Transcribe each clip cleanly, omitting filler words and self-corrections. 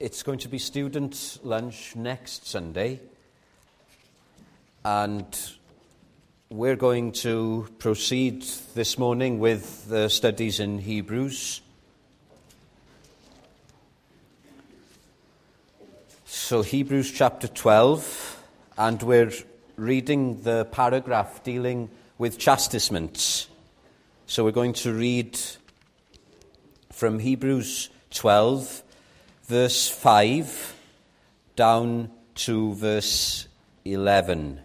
It's going to be student lunch next Sunday, and we're going to proceed this morning with the studies in Hebrews. So Hebrews chapter 12, and we're reading the paragraph dealing with chastisements. So we're going to read from Hebrews 12, verse 5, down to verse 11.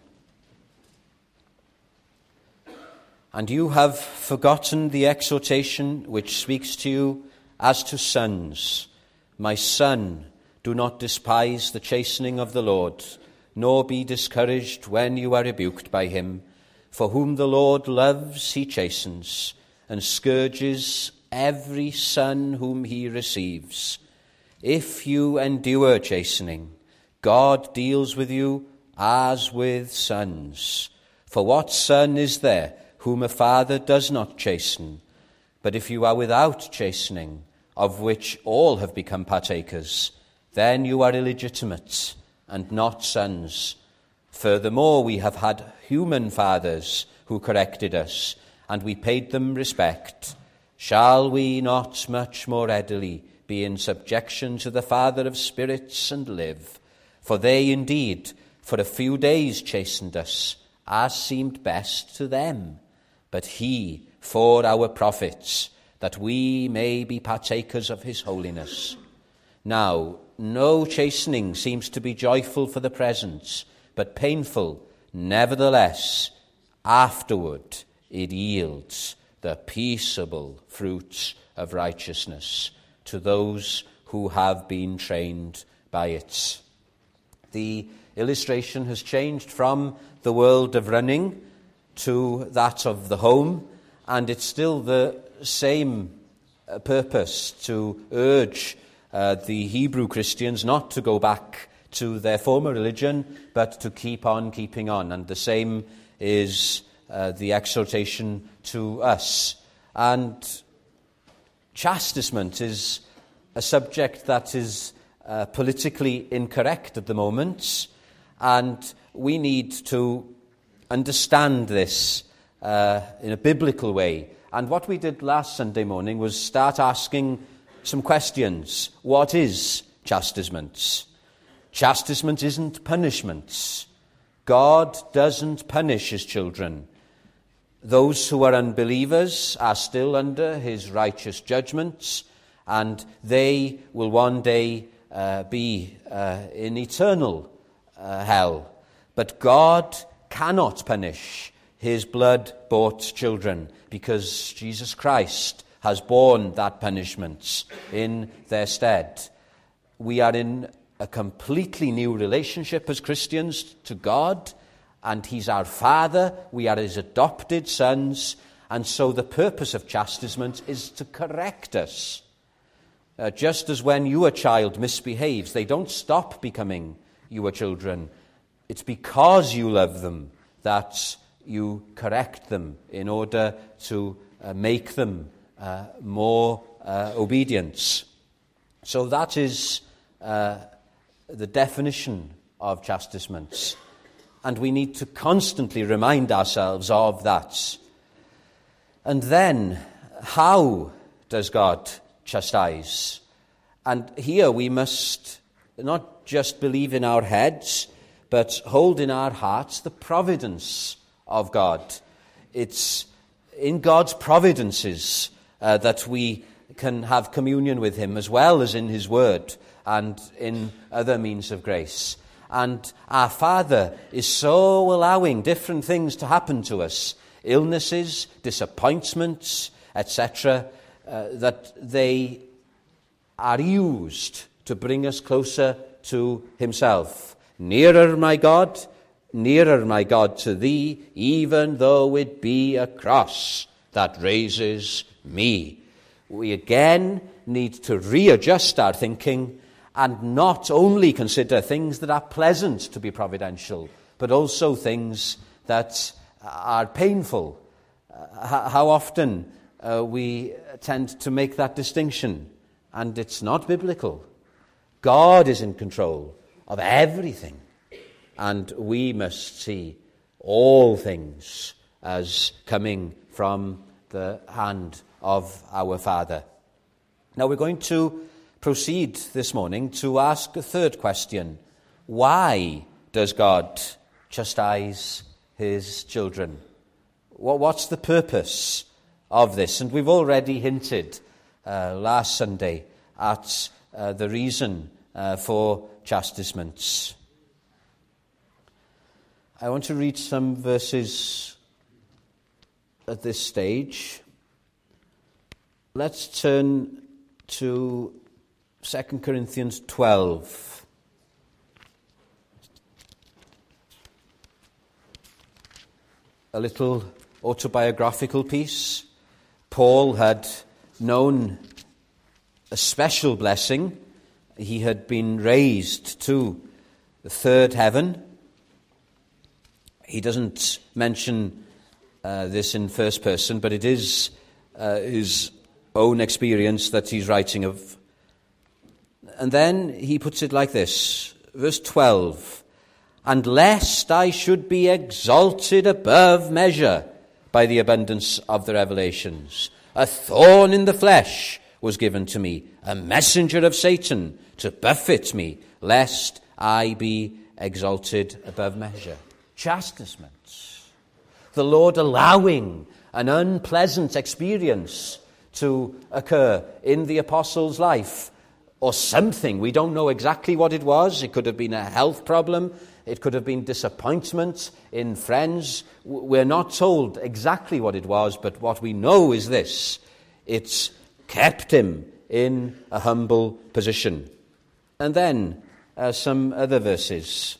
And you have forgotten the exhortation which speaks to you as to sons. My son, do not despise the chastening of the Lord, nor be discouraged when you are rebuked by him. For whom the Lord loves, he chastens, and scourges every son whom he receives. If you endure chastening, God deals with you as with sons. For what son is there whom a father does not chasten? But if you are without chastening, of which all have become partakers, then you are illegitimate and not sons. Furthermore, we have had human fathers who corrected us, and we paid them respect. Shall we not much more readily be in subjection to the Father of spirits and live? For they indeed for a few days chastened us, as seemed best to them, but he for our profits, that we may be partakers of his holiness. Now, no chastening seems to be joyful for the present, but painful. Nevertheless, afterward it yields the peaceable fruits of righteousness to those who have been trained by it. The illustration has changed from the world of running to that of the home, and it's still the same purpose to urge the Hebrew Christians not to go back to their former religion, but to keep on keeping on. And the same is the exhortation to us. And chastisement is a subject that is politically incorrect at the moment, and we need to understand this in a biblical way. And what we did last Sunday morning was start asking some questions. What is chastisement? Chastisement isn't punishment. God doesn't punish his children. Those who are unbelievers are still under his righteous judgments, and they will one day be in eternal hell. But God cannot punish his blood-bought children, because Jesus Christ has borne that punishment in their stead. We are in a completely new relationship as Christians to God, and he's our Father. We are his adopted sons, and so the purpose of chastisement is to correct us. Just as when your child misbehaves, they don't stop becoming your children. It's because you love them that you correct them in order to make them more obedient. So that is the definition of chastisement. And we need to constantly remind ourselves of that. And then, how does God chastise? And here we must not just believe in our heads, but hold in our hearts the providence of God. It's in God's providences that we can have communion with him, as well as in his word and in other means of grace. And our Father is so allowing different things to happen to us, illnesses, disappointments, etc., that they are used to bring us closer to himself. Nearer, my God, to thee, even though it be a cross that raises me. We again need to readjust our thinking and not only consider things that are pleasant to be providential, but also things that are painful. How often we tend to make that distinction, and it's not biblical. God is in control of everything, and we must see all things as coming from the hand of our Father. Now we're going to proceed this morning to ask a third question. Why does God chastise his children? What's the purpose of this? And we've already hinted last Sunday at the reason for chastisements. I want to read some verses at this stage. Let's turn to 2 Corinthians 12. A little autobiographical piece. Paul had known a special blessing. He had been raised to the third heaven. He doesn't mention this in first person, but it is his own experience that he's writing of. And then he puts it like this, verse 12, "And lest I should be exalted above measure by the abundance of the revelations, a thorn in the flesh was given to me, a messenger of Satan to buffet me, lest I be exalted above measure." Chastisements. The Lord allowing an unpleasant experience to occur in the apostle's life, or something. We don't know exactly what it was. It could have been a health problem. It could have been disappointment in friends. We're not told exactly what it was, but what we know is this: it's kept him in a humble position. And then some other verses.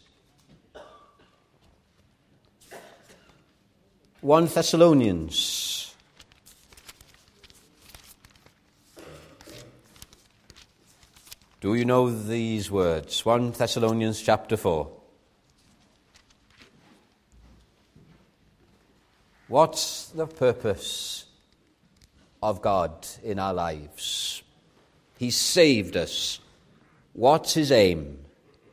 1 Thessalonians. Do you know these words? 1 Thessalonians chapter 4. What's the purpose of God in our lives? He saved us. What's his aim?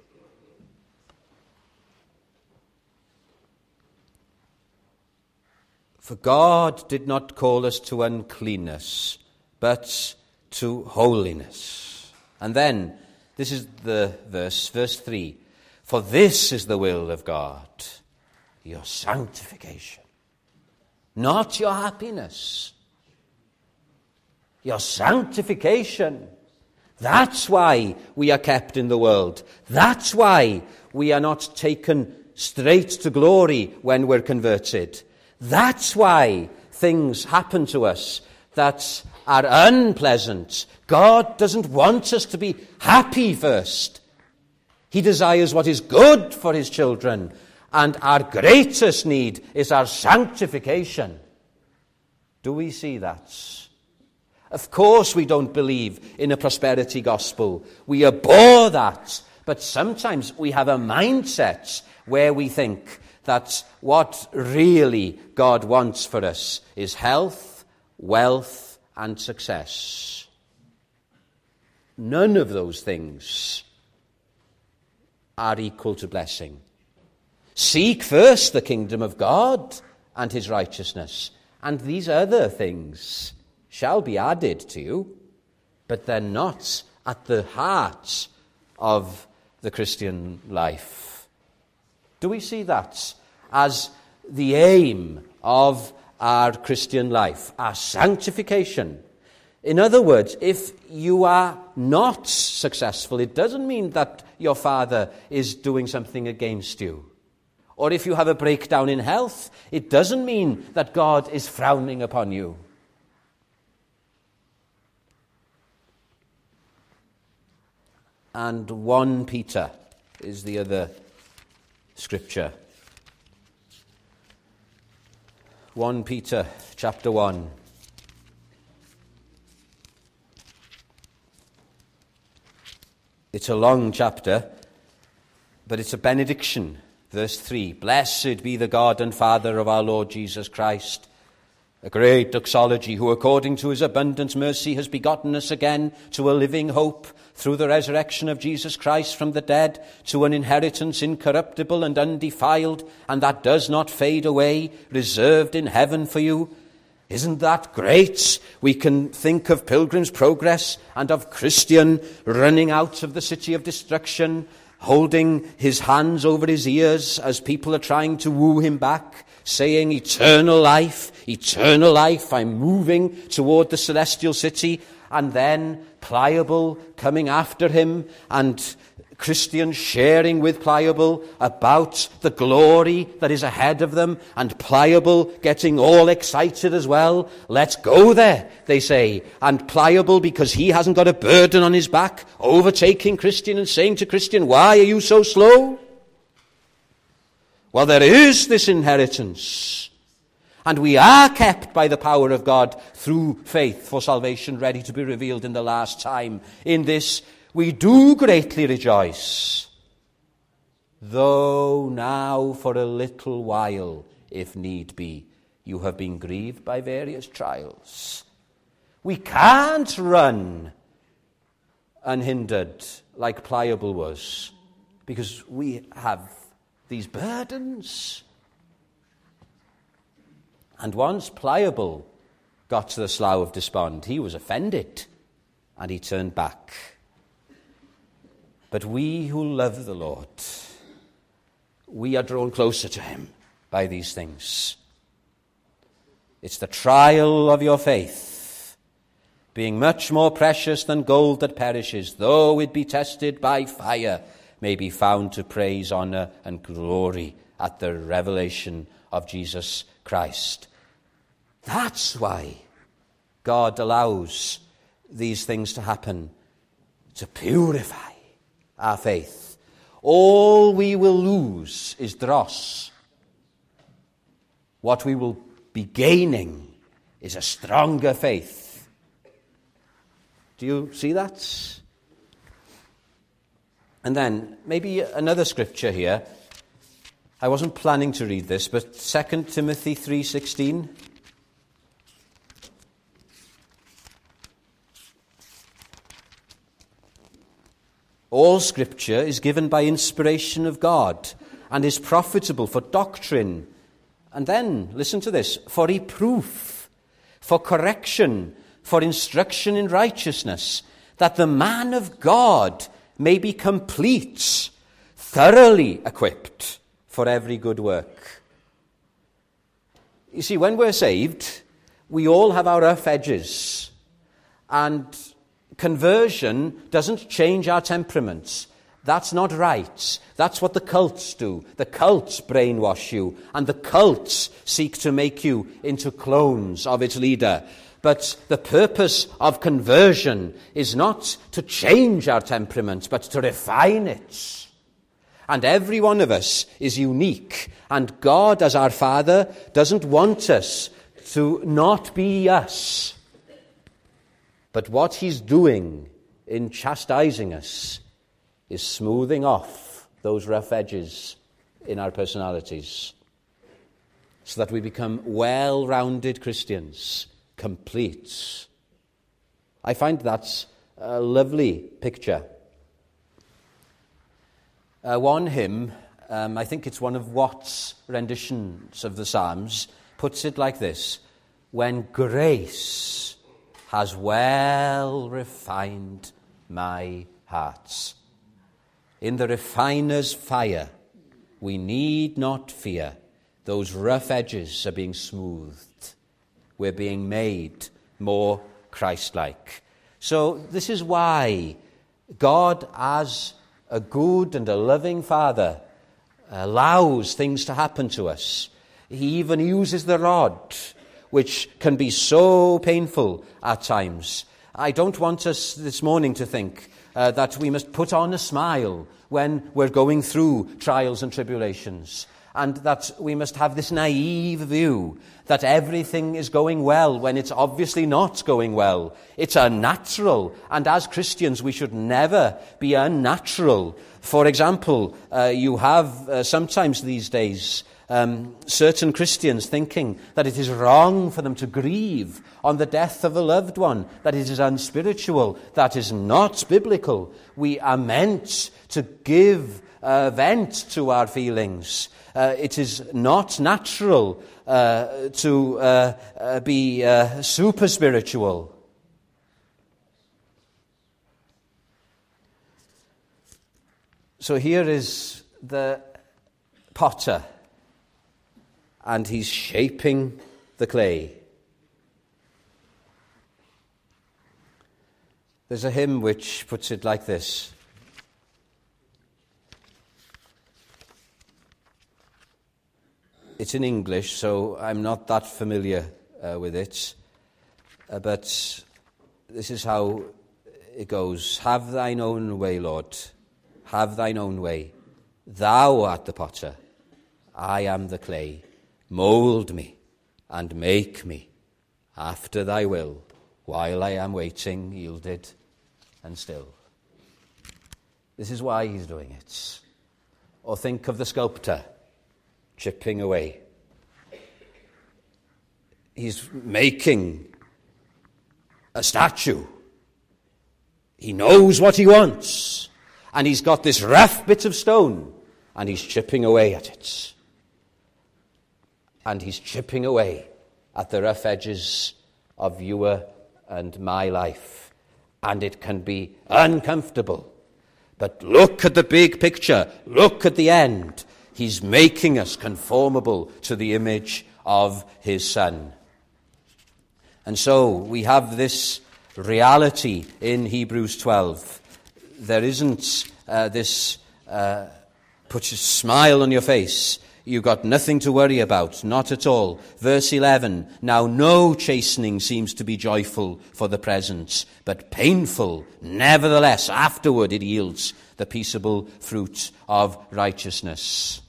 For God did not call us to uncleanness, but to holiness. And then, this is the verse 3. For this is the will of God, your sanctification. Not your happiness. Your sanctification. That's why we are kept in the world. That's why we are not taken straight to glory when we're converted. That's why things happen to us that are unpleasant. God doesn't want us to be happy first. He desires what is good for his children. And our greatest need is our sanctification. Do we see that? Of course we don't believe in a prosperity gospel. We abhor that. But sometimes we have a mindset where we think that what really God wants for us is health, wealth, and success. None of those things are equal to blessing. Seek first the kingdom of God and his righteousness, and these other things shall be added to you, but they're not at the heart of the Christian life. Do we see that as the aim of our Christian life, our sanctification? In other words, if you are not successful, it doesn't mean that your father is doing something against you. Or if you have a breakdown in health, it doesn't mean that God is frowning upon you. And 1 Peter is the other scripture. 1 Peter chapter 1. It's a long chapter, but it's a benediction. Verse 3, Blessed be the God and Father of our Lord Jesus Christ. A great doxology, who according to his abundant mercy has begotten us again to a living hope through the resurrection of Jesus Christ from the dead, to an inheritance incorruptible and undefiled, and that does not fade away, reserved in heaven for you. Isn't that great? We can think of Pilgrim's Progress and of Christian running out of the city of destruction, holding his hands over his ears as people are trying to woo him back, saying, eternal life, I'm moving toward the celestial city. And then Pliable coming after him, and Christian sharing with Pliable about the glory that is ahead of them, and Pliable getting all excited as well. Let's go there, they say. And Pliable, because he hasn't got a burden on his back, overtaking Christian and saying to Christian, why are you so slow? Well, there is this inheritance, and we are kept by the power of God through faith for salvation ready to be revealed in the last time. In this we do greatly rejoice, though now for a little while, if need be, you have been grieved by various trials. We can't run unhindered like Pliable was, because we have these burdens. And once Pliable got to the Slough of Despond, he was offended and he turned back. But we who love the Lord, we are drawn closer to him by these things. It's the trial of your faith, being much more precious than gold that perishes, though it be tested by fire, may be found to praise, honor, and glory at the revelation of Jesus Christ. That's why God allows these things to happen, to purify our faith. All we will lose is dross. What we will be gaining is a stronger faith. Do you see that? And then, maybe another scripture here. I wasn't planning to read this, but 2 Timothy 3:16. All scripture is given by inspiration of God and is profitable for doctrine. And then, listen to this, for reproof, for correction, for instruction in righteousness, that the man of God may be complete, thoroughly equipped for every good work. You see, when we're saved, we all have our rough edges, and conversion doesn't change our temperaments. That's not right. That's what the cults do. The cults brainwash you, and the cults seek to make you into clones of its leader. But the purpose of conversion is not to change our temperament, but to refine it. And every one of us is unique. And God, as our Father, doesn't want us to not be us. But what he's doing in chastising us is smoothing off those rough edges in our personalities, so that we become well-rounded Christians, complete. I find that's a lovely picture. One hymn, I think it's one of Watts' renditions of the Psalms, puts it like this: when grace has well refined my heart, in the refiner's fire we need not fear. Those rough edges are being smoothed. We're being made more Christ-like. So this is why God, as a good and a loving Father, allows things to happen to us. He even uses the rod, which can be so painful at times. I don't want us this morning to think that we must put on a smile when we're going through trials and tribulations, and that we must have this naive view that everything is going well when it's obviously not going well. It's unnatural, and as Christians we should never be unnatural. For example, you have sometimes these days certain Christians thinking that it is wrong for them to grieve on the death of a loved one, that it is unspiritual. That is not biblical. We are meant to give vent to our feelings. It is not natural to be super spiritual. So here is the potter, and he's shaping the clay. There's a hymn which puts it like this. It's in English, so I'm not that familiar with it. But this is how it goes. Have thine own way, Lord. Have thine own way. Thou art the potter. I am the clay. Mould me and make me after thy will, while I am waiting, yielded and still. This is why he's doing it. Or think of the sculptor chipping away. He's making a statue. He knows what he wants. And he's got this rough bit of stone, and he's chipping away at it. And he's chipping away at the rough edges of your and my life. And it can be uncomfortable. But look at the big picture. Look at the end. He's making us conformable to the image of his Son. And so we have this reality in Hebrews 12. There isn't this puts a smile on your face. You've got nothing to worry about, not at all. Verse 11, now no chastening seems to be joyful for the present, but painful. Nevertheless, afterward it yields the peaceable fruit of righteousness.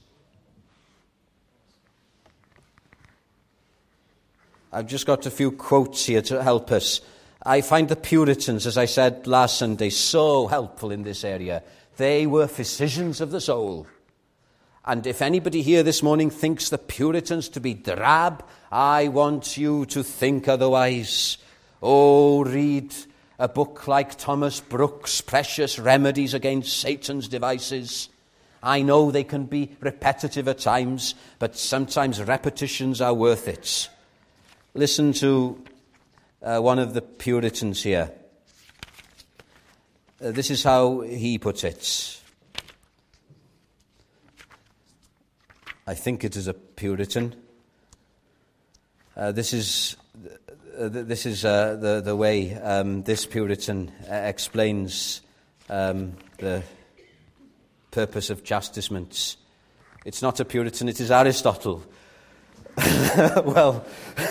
I've just got a few quotes here to help us. I find the Puritans, as I said last Sunday, so helpful in this area. They were physicians of the soul. And if anybody here this morning thinks the Puritans to be drab, I want you to think otherwise. Oh, read a book like Thomas Brooks' Precious Remedies Against Satan's Devices. I know they can be repetitive at times, but sometimes repetitions are worth it. Listen to one of the Puritans here. This is how he puts it. I think it is a Puritan. This is the way this Puritan explains the purpose of chastisement. It's not a Puritan, it is Aristotle. Well,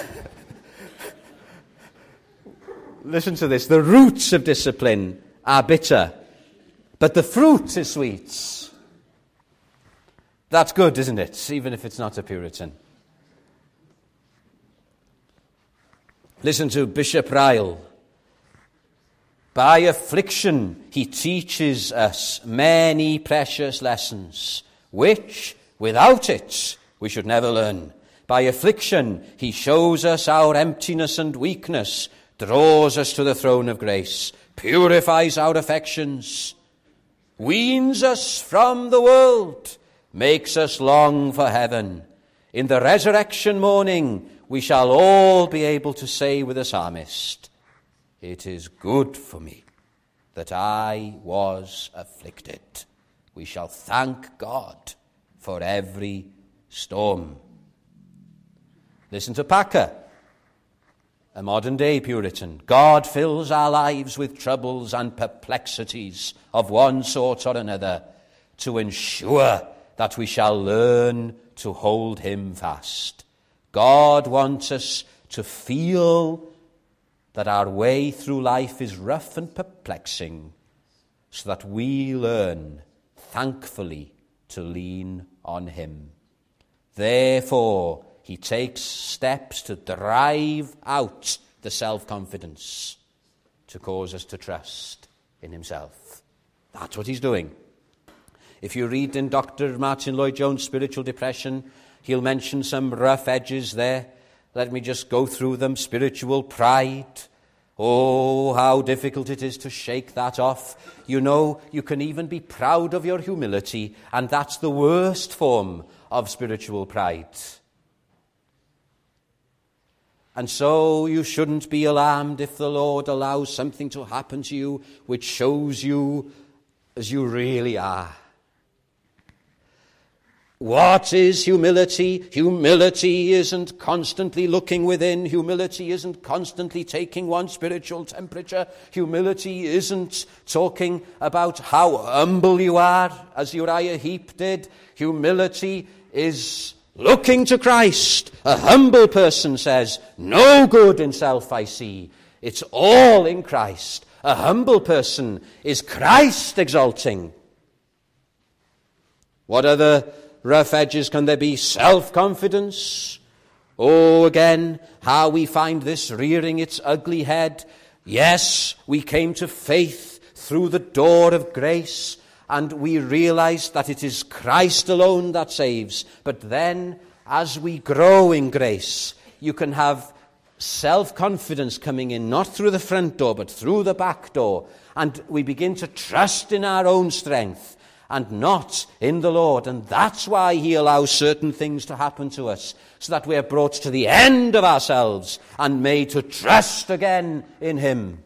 listen to this. The roots of discipline are bitter, but the fruit is sweet. That's good, isn't it? Even if it's not a Puritan. Listen to Bishop Ryle. By affliction he teaches us many precious lessons, which, without it, we should never learn. By affliction he shows us our emptiness and weakness, draws us to the throne of grace, purifies our affections, weans us from the world, makes us long for heaven. In the resurrection morning, we shall all be able to say with the psalmist, it is good for me that I was afflicted. We shall thank God for every storm. Listen to Packer, a modern-day Puritan. God fills our lives with troubles and perplexities of one sort or another to ensure that we shall learn to hold him fast. God wants us to feel that our way through life is rough and perplexing, so that we learn, thankfully, to lean on him. Therefore, he takes steps to drive out the self-confidence, to cause us to trust in himself. That's what he's doing. If you read in Dr. Martin Lloyd-Jones' Spiritual Depression, he'll mention some rough edges there. Let me just go through them. Spiritual pride. Oh, how difficult it is to shake that off. You know, you can even be proud of your humility, and that's the worst form of spiritual pride. And so you shouldn't be alarmed if the Lord allows something to happen to you which shows you as you really are. What is humility? Humility isn't constantly looking within. Humility isn't constantly taking one's spiritual temperature. Humility isn't talking about how humble you are, as Uriah Heep did. Humility is looking to Christ. A humble person says, no good in self I see. It's all in Christ. A humble person is Christ exalting. What other rough edges can there be? Self-confidence. Oh, again, how we find this rearing its ugly head. Yes, we came to faith through the door of grace, and we realize that it is Christ alone that saves. But then, as we grow in grace, you can have self-confidence coming in, not through the front door, but through the back door. And we begin to trust in our own strength and not in the Lord. And that's why he allows certain things to happen to us, so that we are brought to the end of ourselves and made to trust again in him.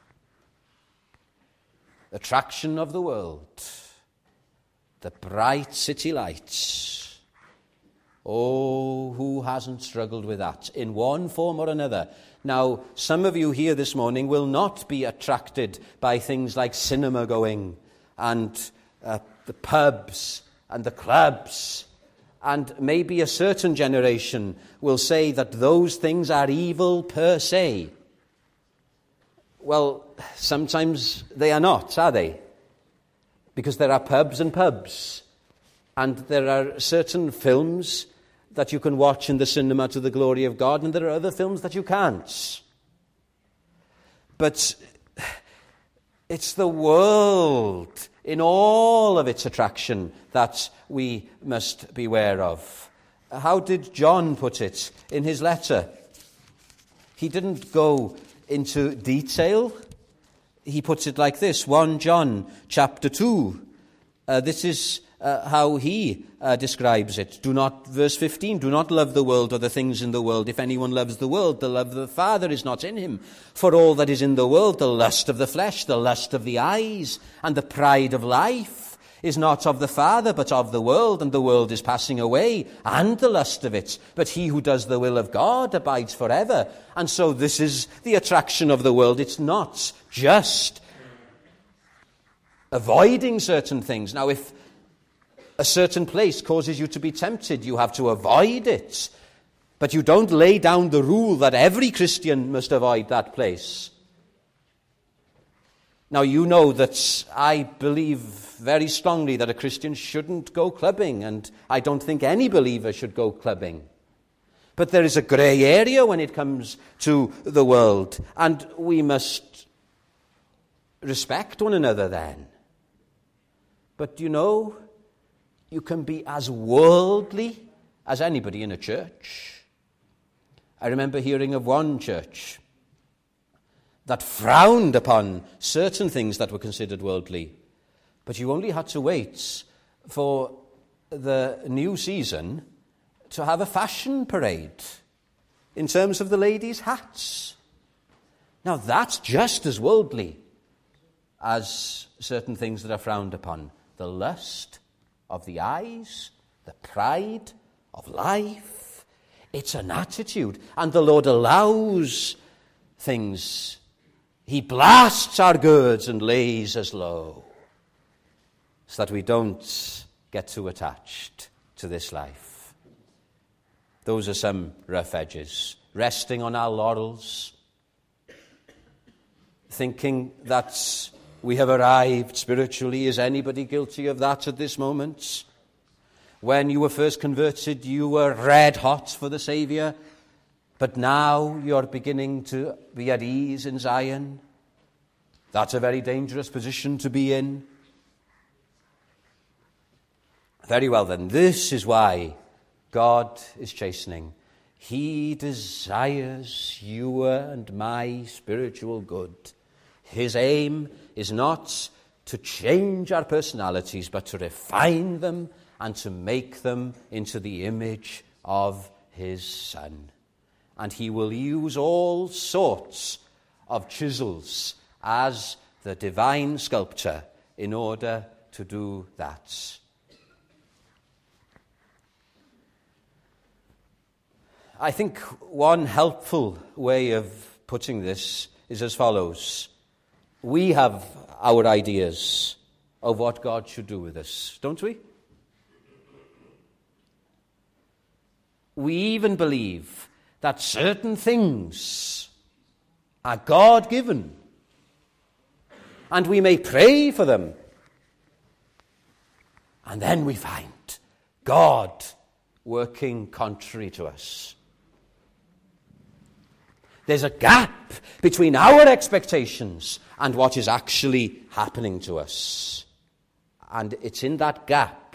Attraction of the world, the bright city lights. Oh, who hasn't struggled with that in one form or another? Now, some of you here this morning will not be attracted by things like cinema going and the pubs and the clubs. And maybe a certain generation will say that those things are evil per se. Well, sometimes they are not, are they? Because there are pubs and pubs. And there are certain films that you can watch in the cinema to the glory of God, and there are other films that you can't. But it's the world in all of its attraction that we must beware of. How did John put it in his letter? He didn't go into detail. He puts it like this, 1 John chapter 2. This is how he describes it. Verse 15, do not love the world or the things in the world. If anyone loves the world, the love of the Father is not in him. For all that is in the world, the lust of the flesh, the lust of the eyes, and the pride of life, is not of the Father, but of the world, and the world is passing away, and the lust of it. But he who does the will of God abides forever. And so this is the attraction of the world. It's not just avoiding certain things. Now, if a certain place causes you to be tempted, you have to avoid it. But you don't lay down the rule that every Christian must avoid that place. Now, you know that I believe very strongly that a Christian shouldn't go clubbing, and I don't think any believer should go clubbing. But there is a grey area when it comes to the world, and we must respect one another then. But you know, you can be as worldly as anybody in a church. I remember hearing of one church that frowned upon certain things that were considered worldly. But you only had to wait for the new season to have a fashion parade in terms of the ladies' hats. Now that's just as worldly as certain things that are frowned upon. The lust of the eyes, the pride of life. It's an attitude. And the Lord allows things. He blasts our girds and lays us low, so that we don't get too attached to this life. Those are some rough edges. Resting on our laurels, thinking that we have arrived spiritually. Is anybody guilty of that at this moment? When you were first converted, you were red hot for the Saviour, but now you're beginning to be at ease in Zion. That's a very dangerous position to be in. Very well then, this is why God is chastening. He desires your and my spiritual good. His aim is not to change our personalities, but to refine them and to make them into the image of his Son. And he will use all sorts of chisels as the divine sculptor in order to do that. I think one helpful way of putting this is as follows. We have our ideas of what God should do with us, don't we? We even believe that certain things are God-given, and we may pray for them. And then we find God working contrary to us. There's a gap between our expectations and what is actually happening to us. And it's in that gap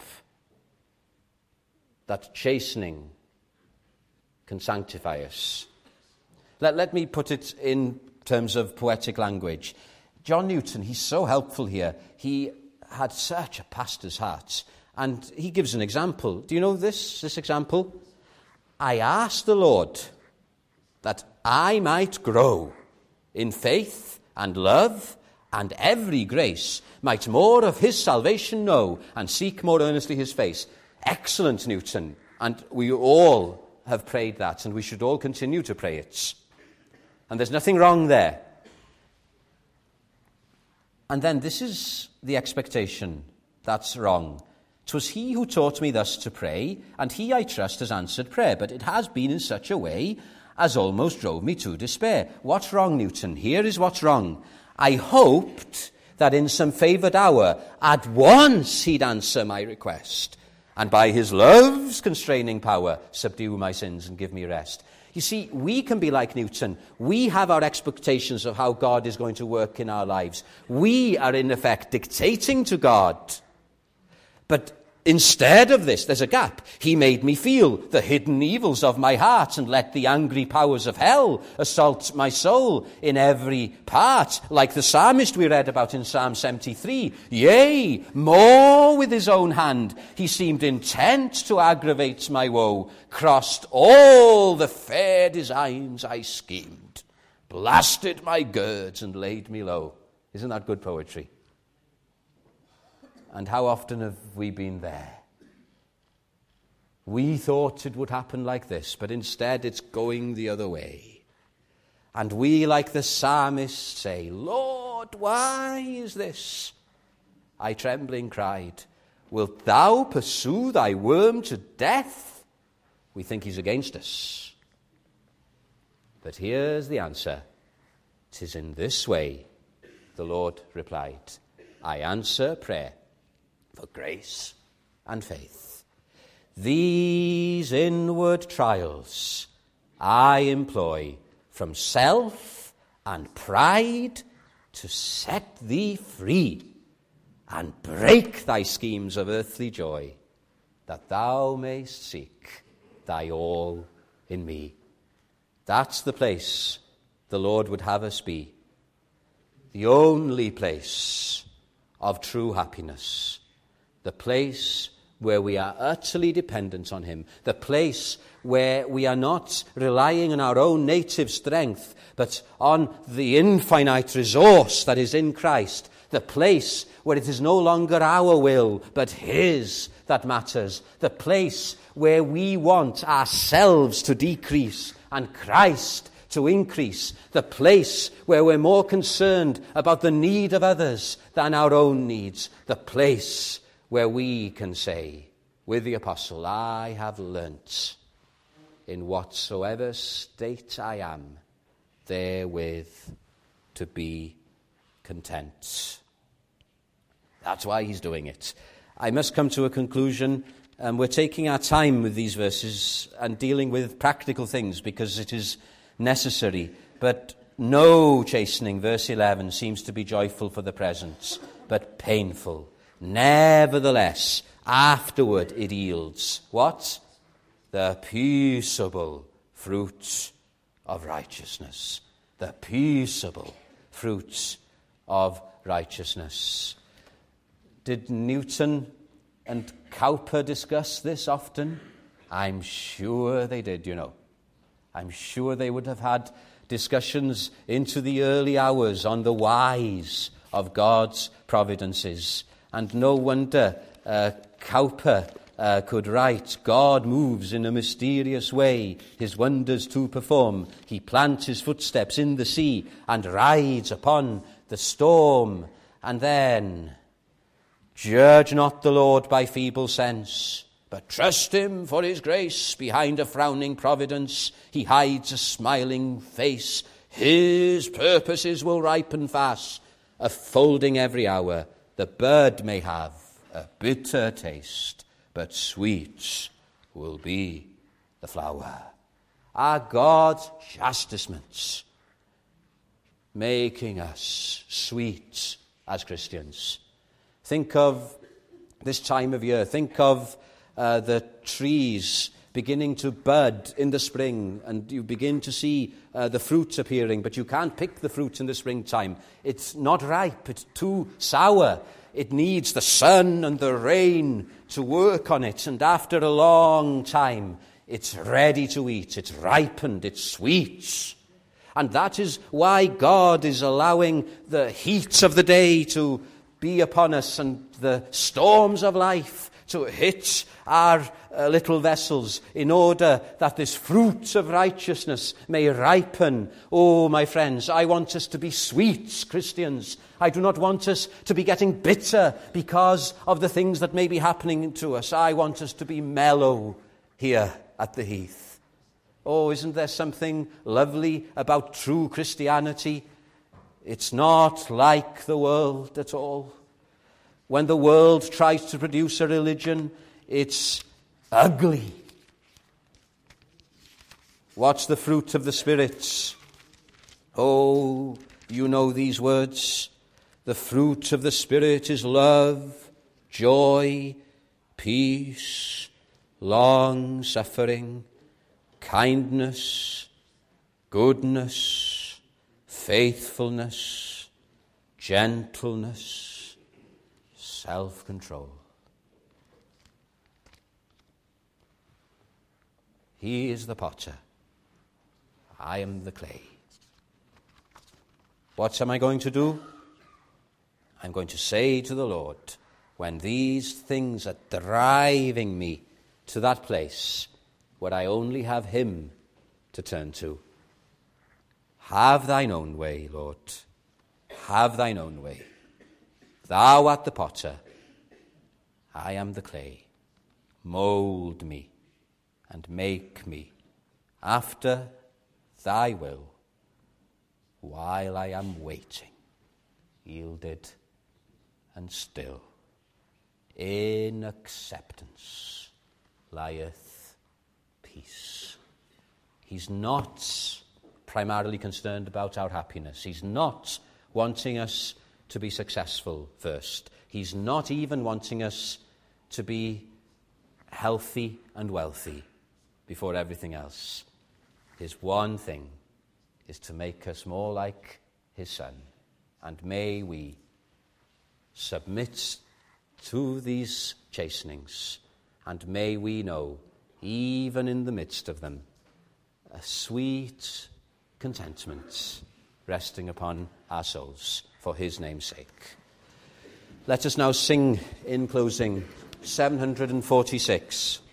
that chastening can sanctify us. Let me put it in terms of poetic language. John Newton, he's so helpful here. He had such a pastor's heart. And he gives an example. Do you know this example? I asked the Lord that I might grow in faith and love and every grace, might more of his salvation know and seek more earnestly his face. Excellent, Newton. And we all have prayed that, and we should all continue to pray it. And there's nothing wrong there. And then this is the expectation that's wrong. 'Twas he who taught me thus to pray, and he, I trust, has answered prayer. But it has been in such a way as almost drove me to despair. What's wrong, Newton? Here is what's wrong. I hoped that in some favoured hour at once he'd answer my request, and by his love's constraining power subdue my sins and give me rest. You see, we can be like Newton. We have our expectations of how God is going to work in our lives. We are, in effect, dictating to God. But instead of this, there's a gap. He made me feel the hidden evils of my heart and let the angry powers of hell assault my soul in every part. Like the psalmist we read about in Psalm 73. Yea, more with his own hand he seemed intent to aggravate my woe. Crossed all the fair designs I schemed. Blasted my girds and laid me low. Isn't that good poetry? And how often have we been there? We thought it would happen like this, but instead it's going the other way. And we, like the psalmist, say, Lord, why is this? I trembling cried, wilt thou pursue thy worm to death? We think he's against us. But here's the answer. 'Tis in this way, the Lord replied. I answer prayer for grace and faith. These inward trials I employ from self and pride to set thee free and break thy schemes of earthly joy, that thou mayst seek thy all in me. That's the place the Lord would have us be. The only place of true happiness. The place where we are utterly dependent on him. The place where we are not relying on our own native strength, but on the infinite resource that is in Christ. The place where it is no longer our will, but his that matters. The place where we want ourselves to decrease and Christ to increase. The place where we're more concerned about the need of others than our own needs. The place where we can say, with the apostle, I have learnt in whatsoever state I am, therewith to be content. That's why he's doing it. I must come to a conclusion. We're taking our time with these verses and dealing with practical things because it is necessary. But no chastening, verse 11, seems to be joyful for the present, but painful. Nevertheless, afterward it yields what? the peaceable fruit of righteousness. The peaceable fruit of righteousness. Did Newton and Cowper discuss this often? I'm sure they did, you know. I'm sure they would have had discussions into the early hours on the whys of God's providences. And no wonder Cowper could write, God moves in a mysterious way, his wonders to perform. He plants his footsteps in the sea and rides upon the storm. And then, judge not the Lord by feeble sense, but trust him for his grace. Behind a frowning providence, he hides a smiling face. His purposes will ripen fast, unfolding every hour. The bud may have a bitter taste, but sweet will be the flower. Are God's chastisements making us sweet as Christians? Think of this time of year. Think of the trees beginning to bud in the spring, and you begin to see the fruits appearing, but you can't pick the fruits in the springtime. It's not ripe. It's too sour. It needs the sun and the rain to work on it, and after a long time, it's ready to eat. It's ripened. It's sweet. And that is why God is allowing the heat of the day to be upon us and the storms of life to hit our little vessels, in order that this fruit of righteousness may ripen. Oh, my friends, I want us to be sweet Christians. I do not want us to be getting bitter because of the things that may be happening to us. I want us to be mellow here at the Heath. Oh, isn't there something lovely about true Christianity? It's not like the world at all. When the world tries to produce a religion, it's ugly. What's the fruit of the Spirit? Oh, you know these words. The fruit of the Spirit is love, joy, peace, long-suffering, kindness, goodness, faithfulness, gentleness, self-control. He is the potter. I am the clay. What am I going to do? I'm going to say to the Lord, when these things are driving me to that place where I only have him to turn to, have thine own way, Lord. Have thine own way. Thou art the potter. I am the clay. Mold me and make me after thy will, while I am waiting, yielded and still. In acceptance lieth peace. He's not primarily concerned about our happiness. He's not wanting us to be successful first. He's not even wanting us to be healthy and wealthy before everything else. His one thing is to make us more like his Son. And may we submit to these chastenings, and may we know, even in the midst of them, a sweet contentment resting upon our souls for his name's sake. Let us now sing in closing 746.